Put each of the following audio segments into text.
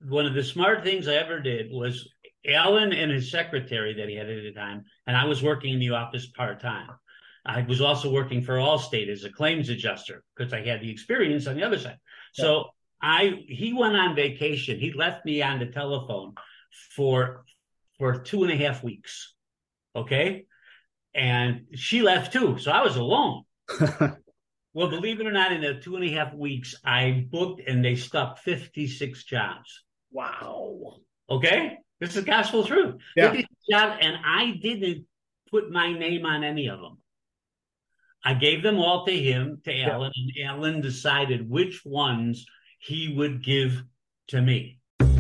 one of the smart things I ever did was Alan and his secretary that he had at the time, and I was working in the office part-time. I was also working for Allstate as a claims adjuster because I had the experience on the other side. Yeah. So he went on vacation. He left me on the telephone for 2.5 weeks. Okay. And she left too. So I was alone. Well, believe it or not, in the 2.5 weeks, I booked and they stuck 56 jobs. Wow. Okay. This is gospel truth. Yeah. 56 jobs, and I didn't put my name on any of them. I gave them all to him, to Alan, and Alan decided which ones he would give to me.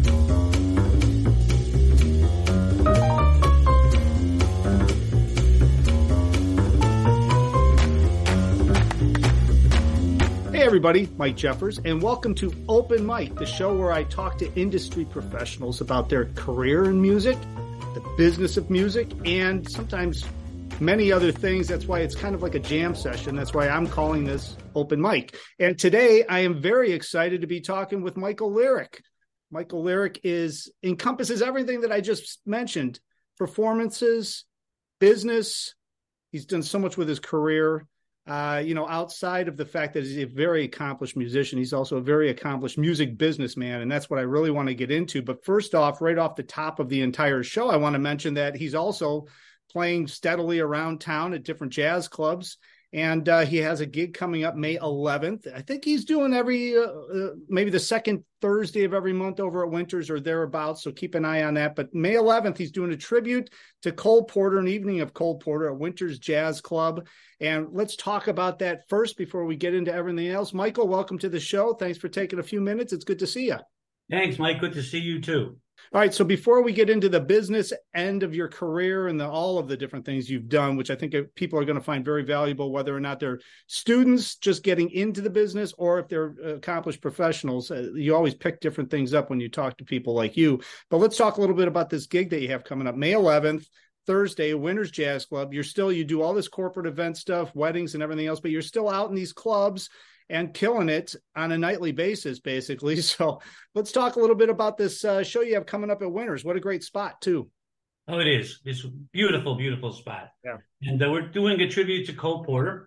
Hey everybody, Mike Jeffers, and welcome to Open Mic, the show where I talk to industry professionals about their career in music, the business of music, and sometimes many other things. That's why it's kind of like a jam session. That's why I'm calling this Open Mic. And today I am very excited to be talking with Michael Lyric. Michael Lyric encompasses everything that I just mentioned: performances, business. He's done so much with his career. Outside of the fact that he's a very accomplished musician, he's also a very accomplished music businessman, and that's what I really want to get into. But first off, right off the top of the entire show, I want to mention that he's also playing steadily around town at different jazz clubs, and he has a gig coming up May 11th. I think he's doing every maybe the second Thursday of every month over at Winters or thereabouts, so keep an eye on that. But May 11th, he's doing a tribute to Cole Porter, an evening of Cole Porter at Winters Jazz Club. And let's talk about that first before we get into everything else. Michael, welcome to the show. Thanks for taking a few minutes. It's good to see you. Thanks, Mike. Good to see you too. All right. So before we get into the business end of your career and all of the different things you've done, which I think people are going to find very valuable, whether or not they're students just getting into the business or if they're accomplished professionals, you always pick different things up when you talk to people like you. But let's talk a little bit about this gig that you have coming up May 11th. Thursday, Winters Jazz Club. You do all this corporate event stuff, weddings and everything else, but you're still out in these clubs and killing it on a nightly basis, basically. So let's talk a little bit about this show you have coming up at Winters. What a great spot, too. Oh, it is. It's a beautiful, beautiful spot. Yeah. And we're doing a tribute to Cole Porter.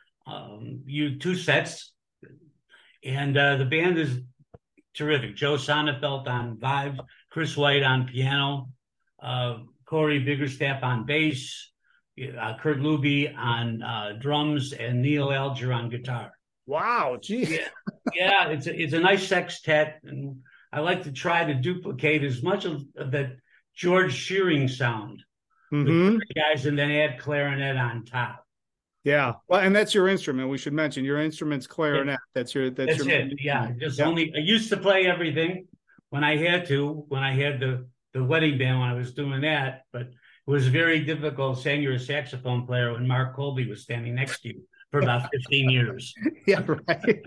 Two sets. And the band is terrific. Joe Sonnefeld on vibes, Chris White on piano, Corey Biggerstaff on bass, Kurt Luby on drums, and Neil Alger on guitar. Wow, geez. Yeah, it's a nice sextet, and I like to try to duplicate as much of that George Shearing sound with guys, and then add clarinet on top. Yeah, well, and that's your instrument. We should mention your instrument's clarinet. That's it. Yeah, I used to play everything when I had to. When I had the wedding band, when I was doing that, but it was very difficult saying you're a saxophone player when Mark Colby was standing next to you for about 15 years. Yeah, right.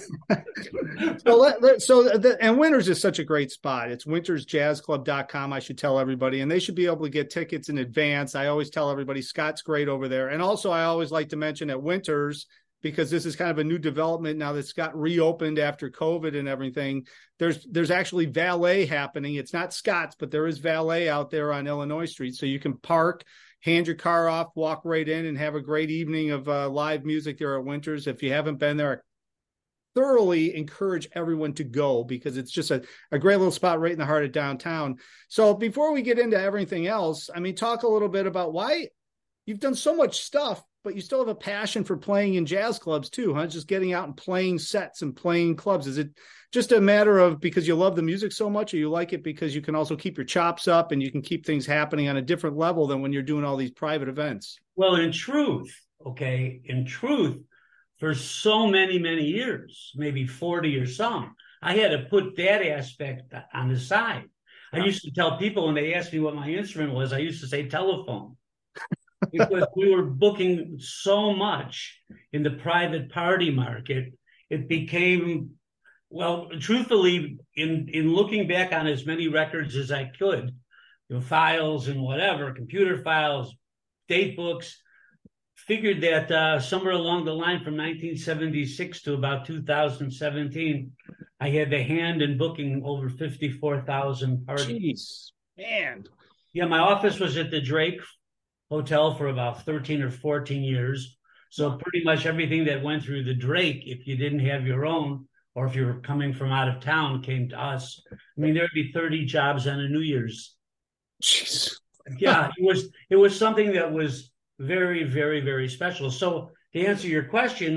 And Winters is such a great spot. It's wintersjazzclub.com. I should tell everybody, and they should be able to get tickets in advance. I always tell everybody Scott's great over there. And also I always like to mention at Winters, because this is kind of a new development now that Scott reopened after COVID and everything. There's actually valet happening. It's not Scott's, but there is valet out there on Illinois Street. So you can park, hand your car off, walk right in, and have a great evening of live music there at Winters. If you haven't been there, I thoroughly encourage everyone to go because it's just a great little spot right in the heart of downtown. So before we get into everything else, talk a little bit about why you've done so much stuff, but you still have a passion for playing in jazz clubs too, huh? Just getting out and playing sets and playing clubs. Is it just a matter of because you love the music so much, or you like it because you can also keep your chops up and you can keep things happening on a different level than when you're doing all these private events? Well, in truth, for so many, many years, maybe 40 or some, I had to put that aspect on the side. I used to tell people when they asked me what my instrument was, I used to say telephone. Because we were booking so much in the private party market, it became, well, truthfully, in looking back on as many records as I could, files and whatever, computer files, date books, figured that somewhere along the line from 1976 to about 2017, I had the hand in booking over 54,000 parties. Jeez, man. Yeah, my office was at the Drake Hotel for about 13 or 14 years. So pretty much everything that went through the Drake, if you didn't have your own, or if you were coming from out of town, came to us. I mean, there'd be 30 jobs on a New Year's. Jeez. Yeah, it was something that was very, very, very special. So to answer your question,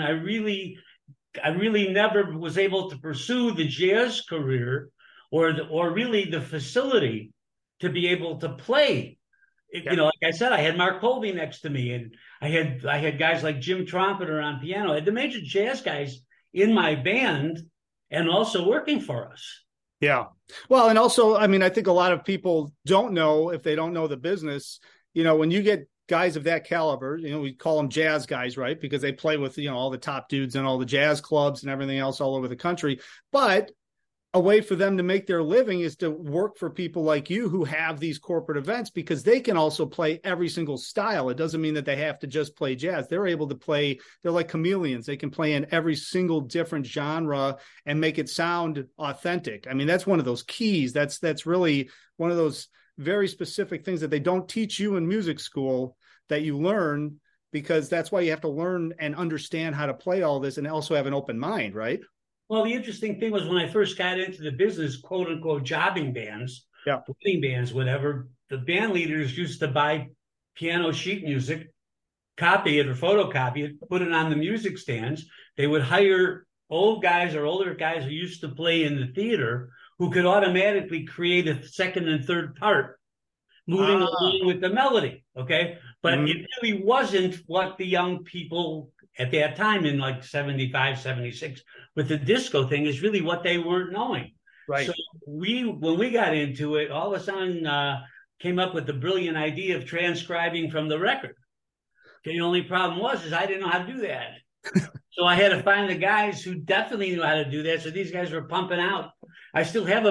I really never was able to pursue the jazz career or really the facility to be able to play. Like I said, I had Mark Colby next to me, and I had guys like Jim Trompeter on piano. I had the major jazz guys in my band and also working for us. Yeah. Well, and also, I mean, I think a lot of people don't know, if they don't know the business, when you get guys of that caliber, we call them jazz guys, right? Because they play with, all the top dudes and all the jazz clubs and everything else all over the country. But a way for them to make their living is to work for people like you who have these corporate events, because they can also play every single style. It doesn't mean that they have to just play jazz. They're able to play, they're like chameleons. They can play in every single different genre and make it sound authentic. I mean, that's one of those keys. That's really one of those very specific things that they don't teach you in music school that you learn, because that's why you have to learn and understand how to play all this and also have an open mind, right? Well, the interesting thing was when I first got into the business, quote unquote, jobbing bands, wedding bands, whatever, the band leaders used to buy piano sheet music, copy it or photocopy it, put it on the music stands. They would hire old guys or older guys who used to play in the theater who could automatically create a second and third part, moving along with the melody. Okay. But it really wasn't what the young people at that time in like 75, 76 with the disco thing is really what they weren't knowing. Right. So when we got into it, all of a sudden came up with the brilliant idea of transcribing from the record. The only problem is I didn't know how to do that. So I had to find the guys who definitely knew how to do that. So these guys were pumping out. I still have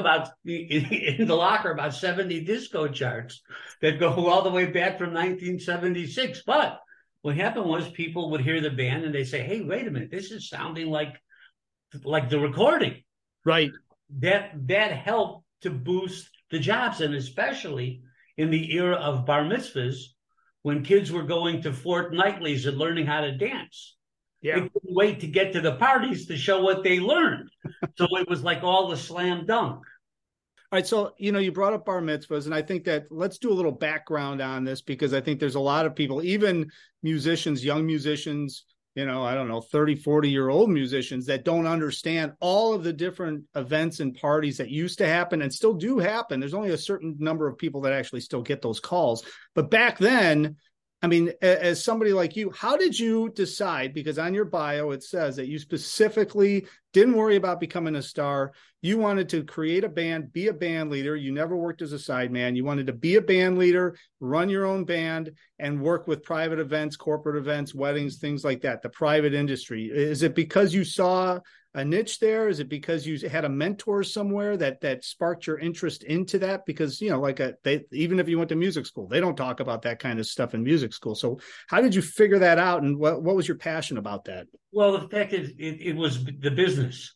in the locker about 70 disco charts that go all the way back from 1976. But what happened was people would hear the band and they say, hey, wait a minute, this is sounding like the recording. Right. That helped to boost the jobs, and especially in the era of bar mitzvahs, when kids were going to fortnightlies and learning how to dance. Yeah. They couldn't wait to get to the parties to show what they learned. So it was like all the slam dunk. All right. So, you brought up bar mitzvahs, and I think that let's do a little background on this, because I think there's a lot of people, even musicians, young musicians, I don't know, 30, 40-year-old musicians that don't understand all of the different events and parties that used to happen and still do happen. There's only a certain number of people that actually still get those calls. But back then, I mean, as somebody like you, how did you decide? Because on your bio, it says that you specifically didn't worry about becoming a star. You wanted to create a band, be a band leader. You never worked as a sideman. You wanted to be a band leader, run your own band, and work with private events, corporate events, weddings, things like that, the private industry. Is it because you saw a niche there? Is it because you had a mentor somewhere that sparked your interest into that? Because, even if you went to music school, they don't talk about that kind of stuff in music school. So how did you figure that out? And what was your passion about that? Well, the fact is it was the business.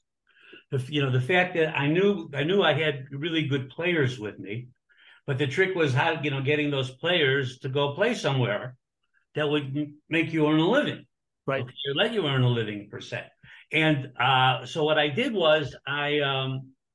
The fact that I knew I had really good players with me, but the trick was how, getting those players to go play somewhere that would make you earn a living. Right. Okay, or let you earn a living per se. And so what I did was I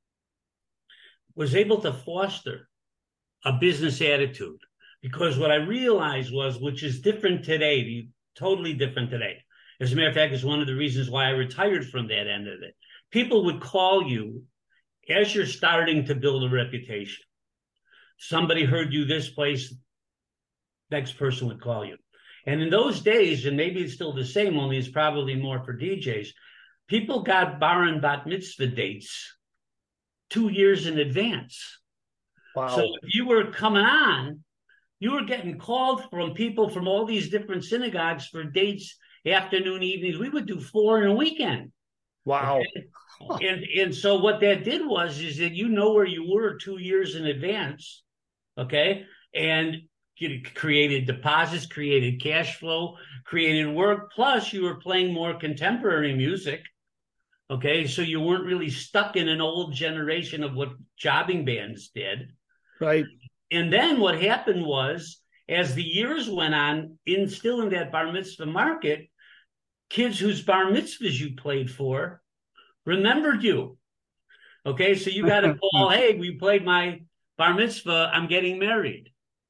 was able to foster a business attitude, because what I realized was, which is different today, totally different today. As a matter of fact, it's one of the reasons why I retired from that end of it. People would call you as you're starting to build a reputation. Somebody heard you this place, next person would call you. And in those days, and maybe it's still the same, only it's probably more for DJs, people got bar and bat mitzvah dates 2 years in advance. Wow. So if you were coming on, you were getting called from people from all these different synagogues for dates, afternoon, evenings. We would do 4 in a weekend. Wow. Okay? And so what that did was that where you were 2 years in advance, okay? And created deposits, created cash flow, created work. Plus, you were playing more contemporary music. Okay, so you weren't really stuck in an old generation of what jobbing bands did. Right. And then what happened was, as the years went on, still in that bar mitzvah market, kids whose bar mitzvahs you played for remembered you. Okay, so you got a call, hey, we played my bar mitzvah, I'm getting married.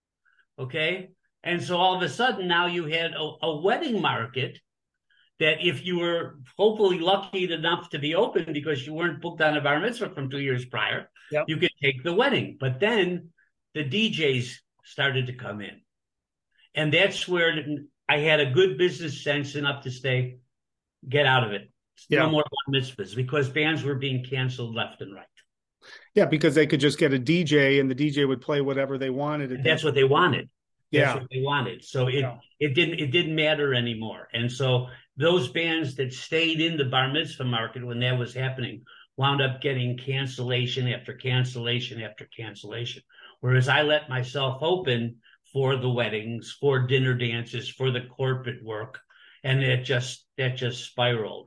Okay, and so all of a sudden now you had a wedding market that if you were hopefully lucky enough to be open because you weren't booked on a bar mitzvah from 2 years prior, yep, you could take the wedding. But then the DJs started to come in. And that's where I had a good business sense enough to say, get out of it. No more bar mitzvahs, because bands were being canceled left and right. Yeah, because they could just get a DJ and the DJ would play whatever they wanted. That's what they wanted. That's what they wanted. So it didn't matter anymore. And so those bands that stayed in the bar mitzvah market when that was happening wound up getting cancellation after cancellation after cancellation. Whereas I let myself open for the weddings, for dinner dances, for the corporate work, and that just spiraled.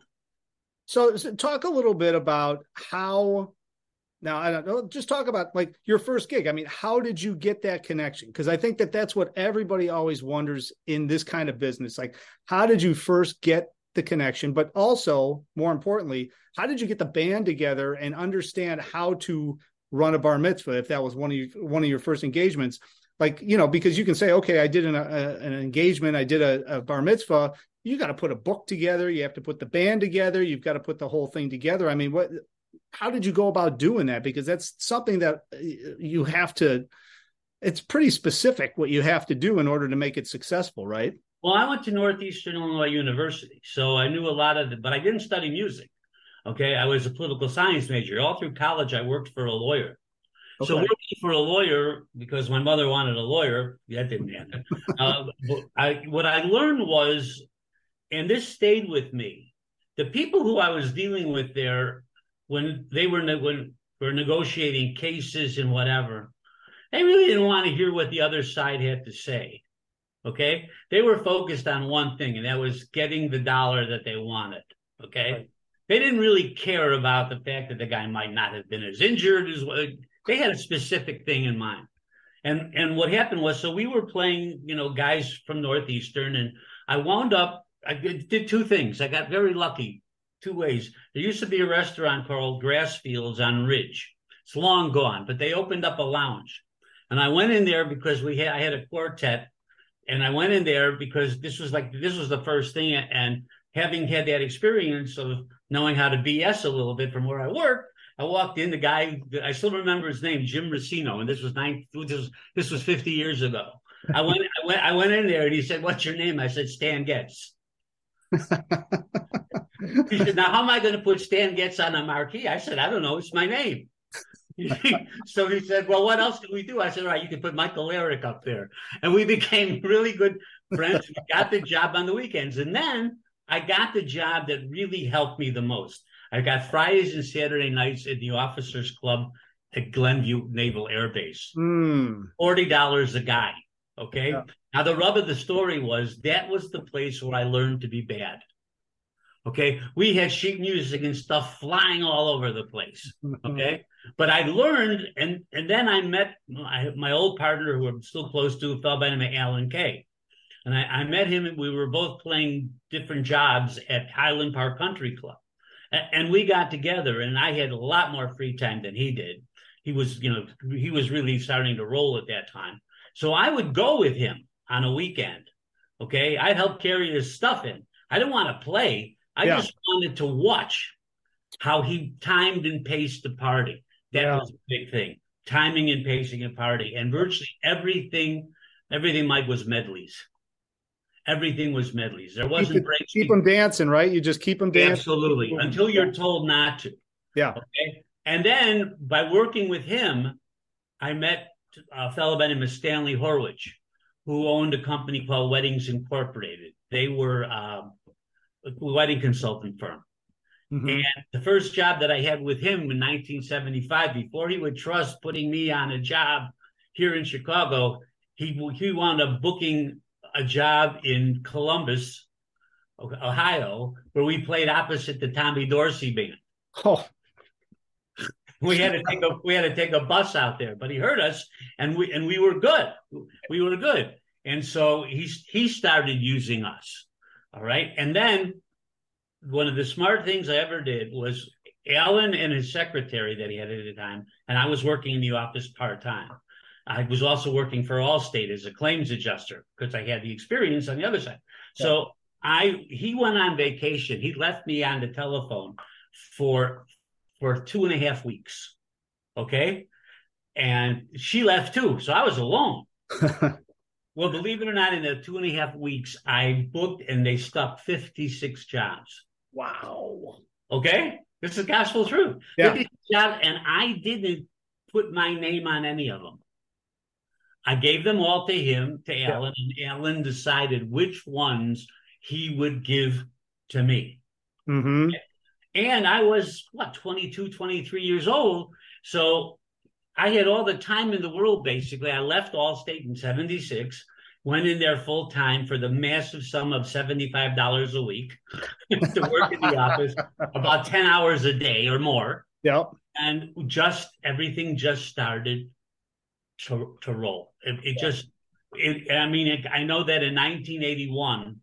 So talk a little bit about how. Now, I don't know, just talk about like your first gig. I mean, how did you get that connection? Because I think that's what everybody always wonders in this kind of business. Like, how did you first get the connection? But also, more importantly, how did you get the band together and understand how to run a bar mitzvah if that was one of your first engagements? Like, because you can say, okay, I did an engagement, I did a bar mitzvah. You got to put a book together. You have to put the band together. You've got to put the whole thing together. I mean, how did you go about doing that? Because that's something that you have to, it's pretty specific what you have to do in order to make it successful, right? Well, I went to Northeastern Illinois University, so I knew a lot of it, but I didn't study music. Okay. I was a political science major. All through college, I worked for a lawyer. Okay. So working for a lawyer, because my mother wanted a lawyer, that didn't happen. What I learned was, and this stayed with me, the people who I was dealing with there, when they were negotiating cases and whatever, they really didn't want to hear what the other side had to say. Okay, they were focused on one thing, and that was getting the dollar that they wanted. Okay, right. They didn't really care about the fact that the guy might not have been as injured as they had a specific thing in mind. And what happened was, so we were playing, guys from Northeastern, and I wound up. I did two things. I got very lucky. Two ways. There used to be a restaurant called Grassfields on Ridge. It's long gone, but they opened up a lounge. And I went in there because I had a quartet, and I went in there because this was the first thing. And having had that experience of knowing how to BS a little bit from where I worked, I walked in, the guy, I still remember his name, Jim Racino, and this was 50 years ago. I went in there and he said, "What's your name?" I said, "Stan Getz." He said, "Now, how am I going to put Stan Getz on a marquee?" I said, "I don't know. It's my name." So he said, "Well, what else can we do?" I said, "All right, you can put Michael Eric up there." And we became really good friends. We got the job on the weekends. And then I got the job that really helped me the most. I got Fridays and Saturday nights at the Officers Club at Glenview Naval Air Base. $40 a guy. Okay. Yeah. Now, the rub of the story was that was the place where I learned to be bad. Okay. We had sheet music and stuff flying all over the place. Okay. But I learned, and then I met my old partner, who I'm still close to, a fellow by the name of Alan Kay. And I met him, and we were both playing different jobs at Highland Park Country Club. And we got together, and I had a lot more free time than he did. He was really starting to roll at that time. So I would go with him on a weekend. Okay. I'd help carry his stuff in. I didn't want to play. I just wanted to watch how he timed and paced the party. That was a big thing. Timing and pacing a party. And virtually everything, Mike, was medleys. Everything was medleys. There wasn't breaks. Keep them dancing, right? You just keep them dancing. Absolutely. Until you're told not to. Yeah. Okay. And then by working with him, I met a fellow by the name of Stanley Horwich, who owned a company called Weddings Incorporated. They were a wedding consultant firm. Mm-hmm. And the first job that I had with him in 1975, before he would trust putting me on a job here in Chicago, he wound up booking a job in Columbus, Ohio, where we played opposite the Tommy Dorsey band. Oh, We had to take a bus out there, but he heard us, and we were good. We were good, and so he started using us. All right, and then one of the smart things I ever did was Alan and his secretary that he had at the time, and I was working in the office part-time. I was also working for Allstate as a claims adjuster because I had the experience on the other side. So he went on vacation. He left me on the telephone for 2.5 weeks. Okay. And she left too. So I was alone. Well, believe it or not, in the 2.5 weeks, I booked and they stuck 56 jobs. wow. Okay. This is gospel truth. Yeah. 56 jobs, and I didn't put my name on any of them. I gave them all to him, to Alan, and Alan decided which ones he would give to me. Mm-hmm. And I was, 22, 23 years old. So I had all the time in the world, basically. I left Allstate in 76, went in there full time for the massive sum of $75 a week to work in the office, about 10 hours a day or more. Yep. And everything just started to roll. I know that in 1981,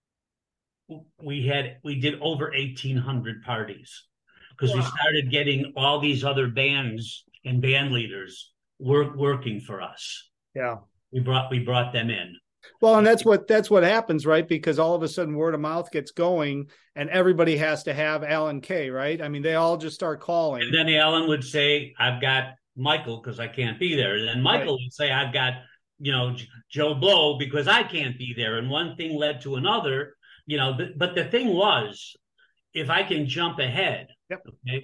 we did over 1,800 parties because we started getting all these other bands and band leaders working for us. Yeah. We brought them in. Well, and that's what happens, right? Because all of a sudden word of mouth gets going and everybody has to have Alan Kay, right? I mean, they all just start calling. And then Alan would say, I've got Michael because I can't be there. And then Michael would say, I've got, Joe Blow because I can't be there. And one thing led to another, but the thing was, if I can jump ahead, okay,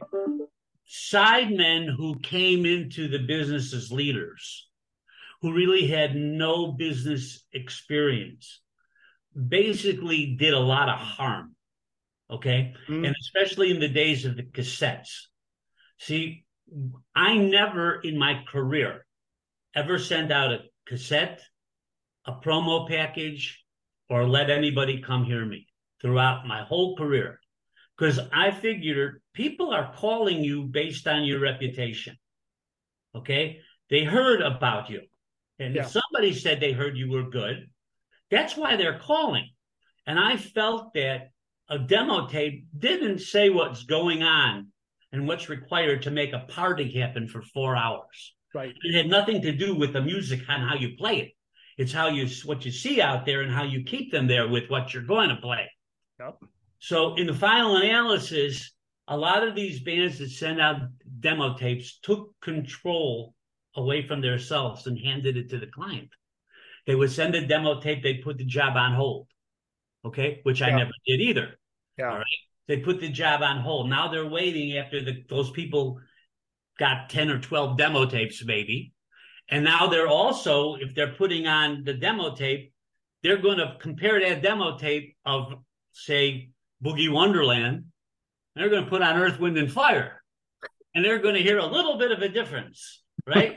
sidemen who came into the business as leaders, who really had no business experience, basically did a lot of harm. Okay. And especially in the days of the cassettes. See, I never in my career ever sent out a cassette, a promo package, or let anybody come hear me throughout my whole career. Because I figured people are calling you based on your reputation. Okay. They heard about you. And if somebody said they heard you were good, that's why they're calling. And I felt that a demo tape didn't say what's going on and what's required to make a party happen for 4 hours. Right. It had nothing to do with the music and how you play it. It's what you see out there and how you keep them there with what you're going to play. Yep. So in the final analysis, a lot of these bands that send out demo tapes took control away from themselves and handed it to the client. They would send a demo tape, they'd put the job on hold. Okay, which I never did either. Yeah. All right. They put the job on hold. Now they're waiting after those people got 10 or 12 demo tapes, maybe. And now they're also, if they're putting on the demo tape, they're going to compare that demo tape of, say, Boogie Wonderland. They're going to put on Earth, Wind, and Fire. And they're going to hear a little bit of a difference, right?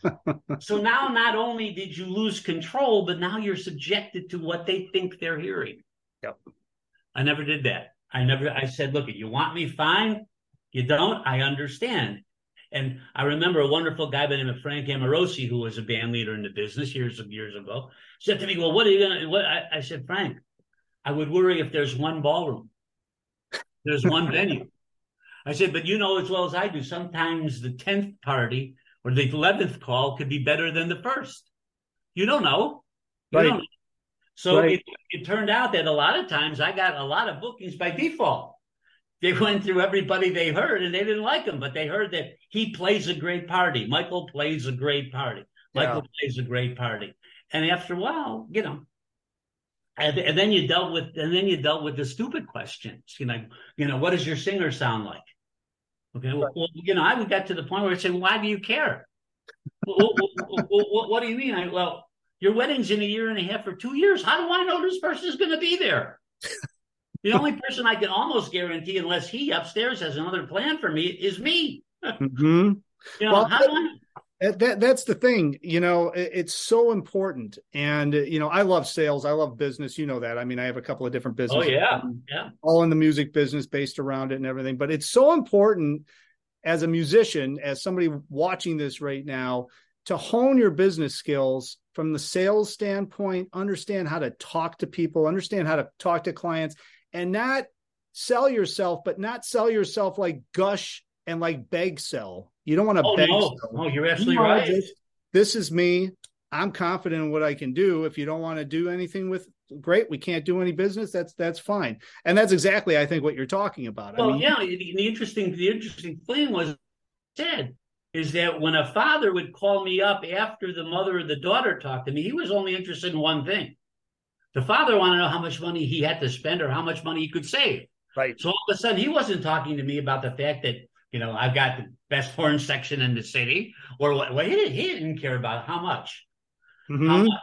So now not only did you lose control, but now you're subjected to what they think they're hearing. Yep. I never did that. I said, look, you want me? Fine. You don't? I understand. And I remember a wonderful guy by the name of Frank Amorosi, who was a band leader in the business years ago, said to me, well, what are you going to, what? I said, Frank, I would worry if there's one ballroom. There's one venue. I said, but you know as well as I do, sometimes the 10th party or the 11th call could be better than the first. You don't know. You don't know. So it turned out that a lot of times I got a lot of bookings by default. They went through everybody they heard and they didn't like him, but they heard that he plays a great party. Michael plays a great party. Michael plays a great party. And after a while, and then you dealt with the stupid questions. What does your singer sound like? Okay. Well, I got to the point where I said, well, why do you care? What do you mean? Your wedding's in 1.5 years or 2 years. How do I know this person is going to be there? The only person I can almost guarantee, unless he upstairs has another plan for me, is me. Mm-hmm. How do I? That's the thing, it's so important. And, I love sales. I love business. You know that. I mean, I have a couple of different Oh businesses, yeah, yeah. all in the music business based around it and everything. But it's so important as a musician, as somebody watching this right now, to hone your business skills from the sales standpoint, understand how to talk to people, understand how to talk to clients, and not sell yourself, but not sell yourself like gush and like beg sell. You don't want to Oh beg no, sell. oh, you're absolutely right. This is me. I'm confident in what I can do. If you don't want to do anything with, great, we can't do any business. That's fine. And that's exactly, I think, what you're talking about. Well, yeah. The interesting thing was said is that when a father would call me up after the mother or the daughter talked to me, he was only interested in one thing. The father wanted to know how much money he had to spend or how much money he could save. Right. So all of a sudden, he wasn't talking to me about the fact that, I've got the best horn section in the city, or what. Well, he didn't care about how much, how much,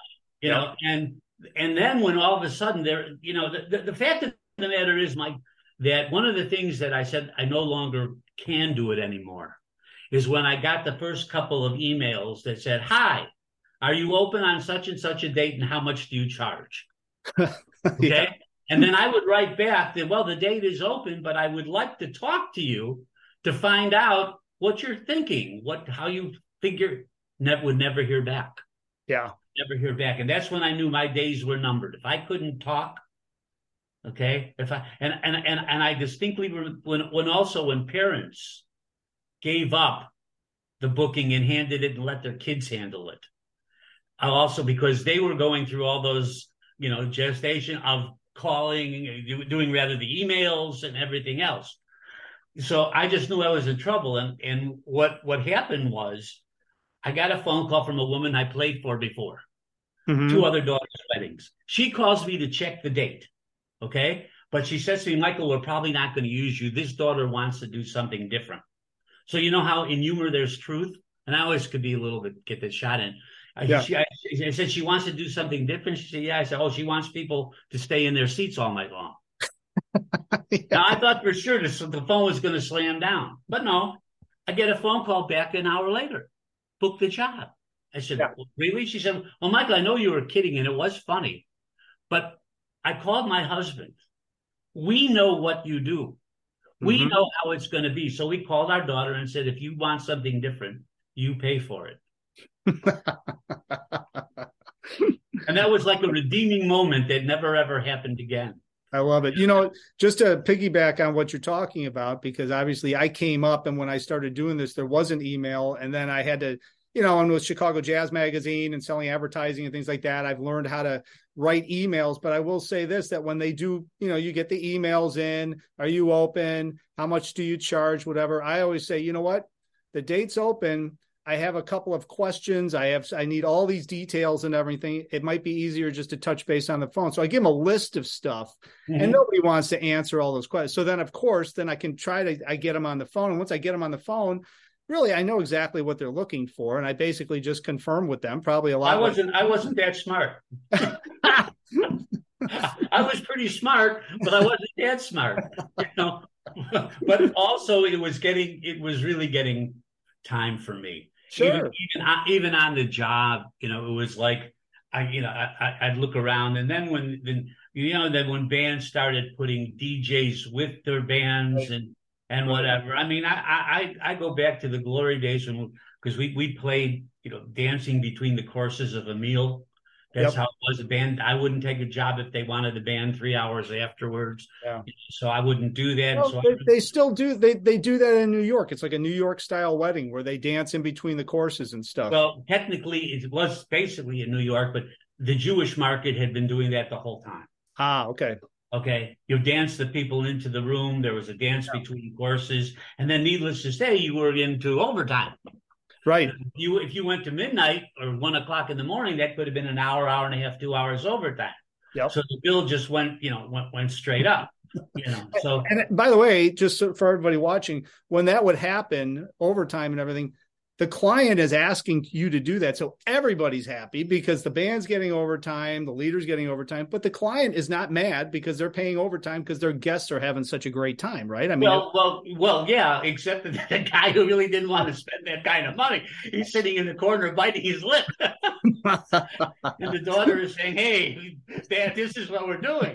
and then when all of a sudden the fact of the matter is, Mike, that one of the things that I said I no longer can do it anymore is when I got the first couple of emails that said, "Hi, are you open on such and such a date, and how much do you charge?" Okay. Yeah. And then I would write back that, well, the date is open, but I would like to talk to you to find out what you're thinking, how you figure. Would never hear back. Yeah. Never hear back. And that's when I knew my days were numbered. If I couldn't talk, okay. If I, and I distinctly, when parents gave up the booking and handed it and let their kids handle it. Also, because they were going through all those, gestation of calling, doing rather the emails and everything else. So I just knew I was in trouble. And what happened was I got a phone call from a woman I played for before, two other daughters' weddings. She calls me to check the date. Okay. But she says to me, Michael, we're probably not going to use you. This daughter wants to do something different. So you know how in humor there's truth? And I always could be a little bit, get the shot in. Yeah. I said she wants to do something different. She said, yeah. I said, oh, she wants people to stay in their seats all night long. Yeah. Now, I thought for sure the phone was going to slam down. But no, I get a phone call back an hour later. Book the job. I said, yeah. Well, really? She said, well, Michael, I know you were kidding, and it was funny. But I called my husband. We know what you do. We know how it's going to be. So we called our daughter and said, if you want something different, you pay for it. And that was like a redeeming moment that never, ever happened again. I love it. Just to piggyback on what you're talking about, because obviously I came up, and when I started doing this, there was an email, and then I had to, and with Chicago Jazz Magazine and selling advertising and things like that, I've learned how to write emails. But I will say this, that when they do, you get the emails in, are you open? How much do you charge? Whatever. I always say, you know what? The date's open. I have a couple of questions. I need all these details and everything. It might be easier just to touch base on the phone. So I give them a list of stuff, and nobody wants to answer all those questions. So then, of course, I can I get them on the phone. And once I get them on the phone, really, I know exactly what they're looking for. And I basically just confirm with them, probably a lot. I wasn't that smart. I was pretty smart, but I wasn't that smart, But also it was really getting time for me. Sure. Even on the job, it was like I'd look around, and then when bands started putting DJs with their bands, right, and whatever. I mean, I go back to the glory days because we played, dancing between the courses of a meal. That's how it was. A band, I wouldn't take a job if they wanted the band 3 hours afterwards. Yeah. So I wouldn't do that. Well, so they still do. They do that in New York. It's like a New York style wedding where they dance in between the courses and stuff. Well, technically it was basically in New York, but the Jewish market had been doing that the whole time. Ah, okay. Okay. You dance the people into the room. There was a dance between courses. And then needless to say, you were into overtime. Right. If you went to midnight or 1 o'clock in the morning, that could have been an hour, hour and a half, 2 hours overtime. Yep. So the bill just went straight up. So. And by the way, just for everybody watching, when that would happen, overtime and everything, the client is asking you to do that. So everybody's happy because the band's getting overtime, the leader's getting overtime, but the client is not mad because they're paying overtime because their guests are having such a great time, right? I mean, well, yeah, except that the guy who really didn't want to spend that kind of money, he's sitting in the corner biting his lip. And the daughter is saying, "Hey, Dad, this is what we're doing."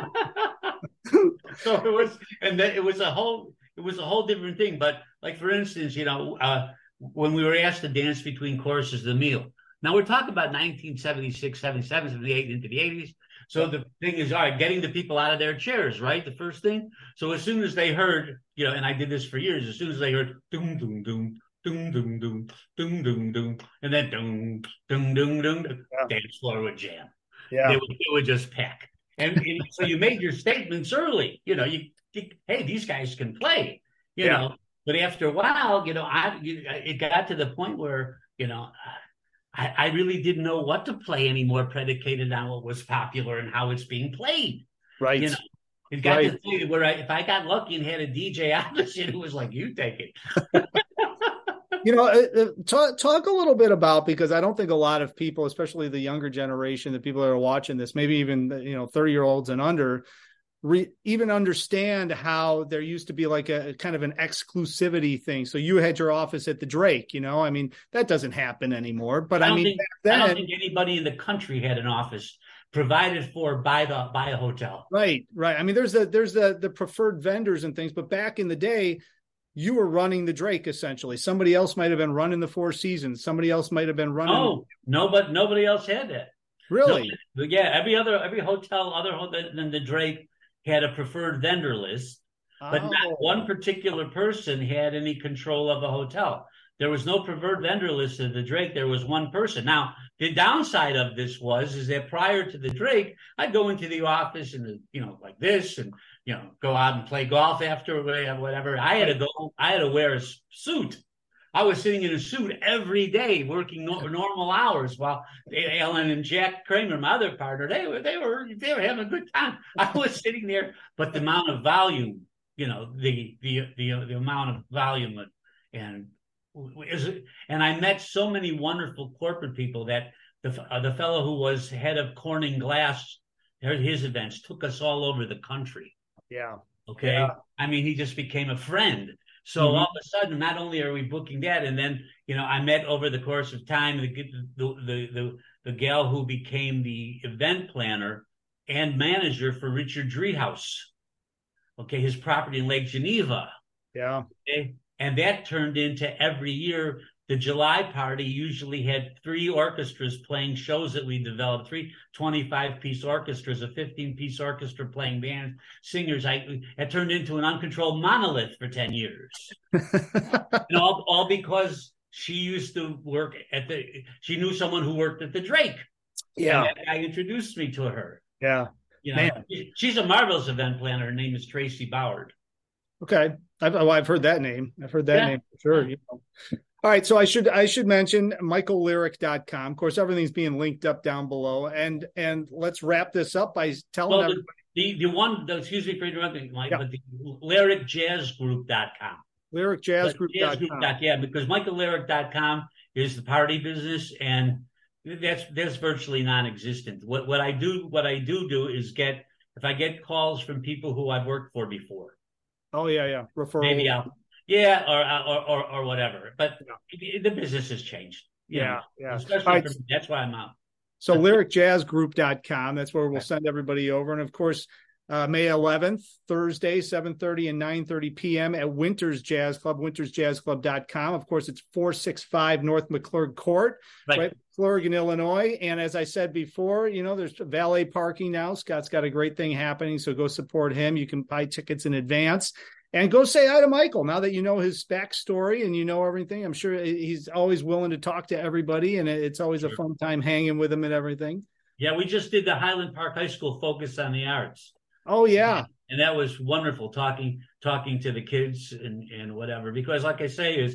So it was, and then it was a whole different thing. But like, for instance, when we were asked to dance between choruses, the meal. Now we're talking about 1976, 77, 78 into the 80s. So the thing is, all right, getting the people out of their chairs, right? The first thing. So as soon as they heard, and I did this for years, as soon as they heard doom, doom, doom, doom, doom, doom, doom, doom, doom, and then doom, doom, doom, doom, dance floor would jam. Yeah. It would just pack. And so you made your statements early. Hey, these guys can play, know. But after a while, it got to the point where, I really didn't know what to play anymore, predicated on what was popular and how it's being played. Right. It got to the point where if I got lucky and had a DJ opposite, it was like, you take it. Talk a little bit about, because I don't think a lot of people, especially the younger generation, the people that are watching this, maybe even 30-year-olds and under, even understand how there used to be like a kind of an exclusivity thing. So you had your office at the Drake, I mean, that doesn't happen anymore. But I don't think anybody in the country had an office provided for by a hotel. Right. I mean, there's the preferred vendors and things, but back in the day, you were running the Drake essentially. Somebody else might have been running the Four Seasons. Somebody else might have been running. Oh, no, but nobody else had that. Really? Every hotel other than the Drake had a preferred vendor list, but not one particular person had any control of a hotel. There was no preferred vendor list of the Drake. There was one person. Now, the downside of this is that prior to the Drake, I'd go into the office and, like this, and, go out and play golf after whatever. I had to wear a suit. I was sitting in a suit every day, working normal hours, while Ellen and Jack Kramer, my other partner, they were having a good time. I was sitting there, but the amount of volume, the amount of volume, and I met so many wonderful corporate people that the fellow who was head of Corning Glass, his events took us all over the country. Yeah. Okay. Yeah. I mean, he just became a friend. So all of a sudden, not only are we booking that, and then I met over the course of time the gal who became the event planner and manager for Richard Driehaus. Okay, his property in Lake Geneva. Yeah. Okay, and that turned into every year. The July party usually had 3 orchestras playing shows that we developed, 3 25-piece orchestras, a 15-piece orchestra playing bands, singers. It turned into an uncontrolled monolith for 10 years. all because she used to work she knew someone who worked at the Drake. Yeah. And that guy introduced me to her. Yeah. She's a marvelous event planner. Her name is Tracy Boward. Okay. I've heard that name. I've heard that name for sure. All right, so I should mention michaellyric.com. Of course, everything's being linked up down below. And let's wrap this up by telling everybody. Excuse me for interrupting, Mike, but the lyricjazzgroup.com. Lyricjazzgroup.com. Yeah, because michaellyric.com is the party business, and that's virtually non-existent. What I do is if I get calls from people who I've worked for before. Oh yeah. Referral. Maybe or whatever. But the business has changed. Yeah. Especially for me. That's why I'm out. So lyricjazzgroup.com. That's where we'll send everybody over. And of course, May 11th, Thursday, 7:30 and 9:30 p.m. at Winters Jazz Club, wintersjazzclub.com. Of course, it's 465 North McClurg Court, right? McClurg in Illinois. And as I said before, there's valet parking now. Scott's got a great thing happening, so go support him. You can buy tickets in advance. And go say hi to Michael now that you know his backstory and you know everything. I'm sure he's always willing to talk to everybody, and it's always a fun time hanging with him and everything. Yeah, we just did the Highland Park High School Focus on the Arts. Oh, yeah. And that was wonderful talking to the kids and whatever. Because like I say,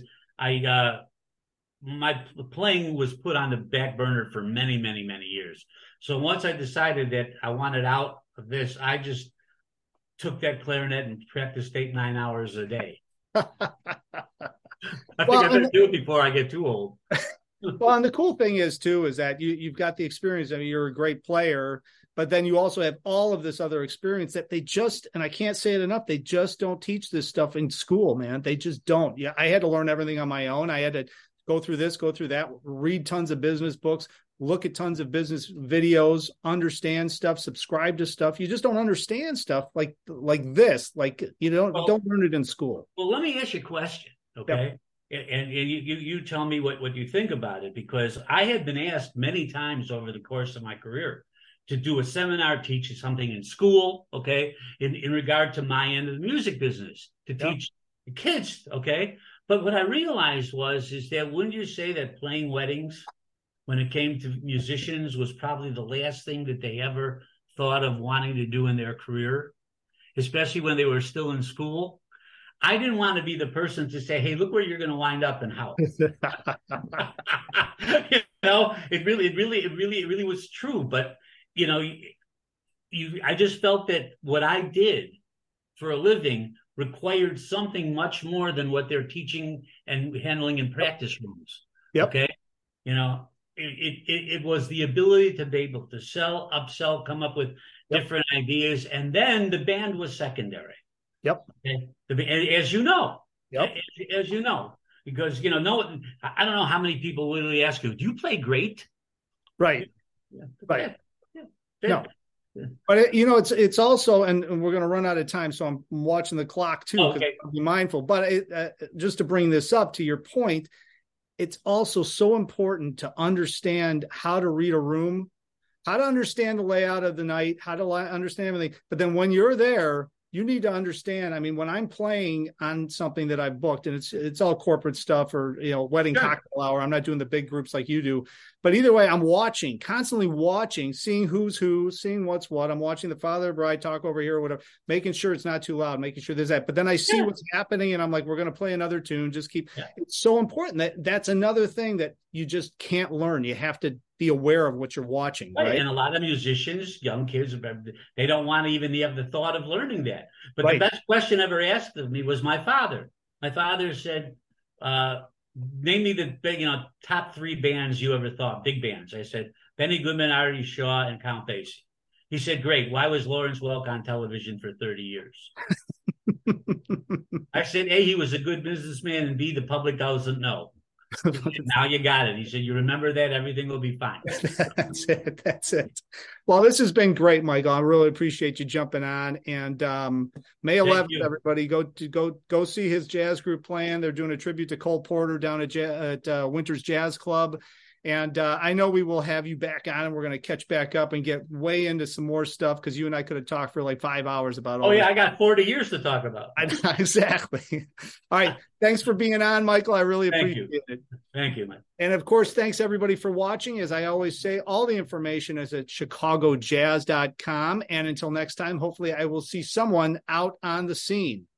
my playing was put on the back burner for many, many, many years. So once I decided that I wanted out of this, I just took that clarinet and practiced 8-9 hours a day. I think I better do it before I get too old. Well, and the cool thing is too, is that you've got the experience. I mean, you're a great player, but then you also have all of this other experience that they just, and I can't say it enough, they just don't teach this stuff in school, man. They just don't. Yeah. I had to learn everything on my own. I had to go through this, go through that, read tons of business books, look at tons of business videos, understand stuff, subscribe to stuff. You just don't understand stuff like this. Like, you don't learn it in school. Well, let me ask you a question. Okay. Yep. And you tell me what you think about it, because I had been asked many times over the course of my career to do a seminar, teach something in school, okay, in regard to my end of the music business, to teach the kids, okay. But what I realized is that wouldn't you say that playing weddings, when it came to musicians, was probably the last thing that they ever thought of wanting to do in their career, especially when they were still in school? I didn't want to be the person to say, hey, look where you're going to wind up and how. It really was true. But, I just felt that what I did for a living required something much more than what they're teaching and handling in practice rooms. Yep. Okay. It was the ability to be able to sell, upsell, come up with different ideas. And then the band was secondary. Yep. Okay? As you know. Yep. As you know. Because, I don't know how many people literally ask you, do you play great? Right. Yeah. Right. Yeah. No. But it's also, and we're going to run out of time, so I'm watching the clock too. Okay. Be mindful. But just to bring this up to your point, it's also so important to understand how to read a room, how to understand the layout of the night, how to understand everything. But then when you're there, you need to understand. I mean, when I'm playing on something that I've booked, and it's all corporate stuff or wedding cocktail hour, I'm not doing the big groups like you do. But either way, I'm constantly watching, seeing who's who, seeing what's what. I'm watching the father of bride talk over here or whatever, making sure it's not too loud, making sure there's that. But then I see what's happening, and I'm like, we're going to play another tune. Just keep. Yeah. It's so important that's another thing that you just can't learn. You have to be aware of what you're watching. Right. And a lot of musicians, young kids, they don't want to even have the thought of learning that. But the best question ever asked of me was my father. My father said, name me the top 3 bands you ever thought, big bands. I said, Benny Goodman, Artie Shaw, and Count Basie. He said, great. Why was Lawrence Welk on television for 30 years? I said, A, he was a good businessman, and B, the public doesn't know. Now you got it. He said, you remember that, everything will be fine. That's it. Well, this has been great, Michael. I really appreciate you jumping on. And May 11th, everybody, go see his jazz group playing. They're doing a tribute to Cole Porter down at Winters Jazz Club. And I know we will have you back on, and we're going to catch back up and get way into some more stuff, because you and I could have talked for like 5 hours about all I got 40 years to talk about. Exactly. All right. Thanks for being on, Michael. I really appreciate it. Thank you, man. And of course, thanks everybody for watching. As I always say, all the information is at chicagojazz.com. And until next time, hopefully I will see someone out on the scene.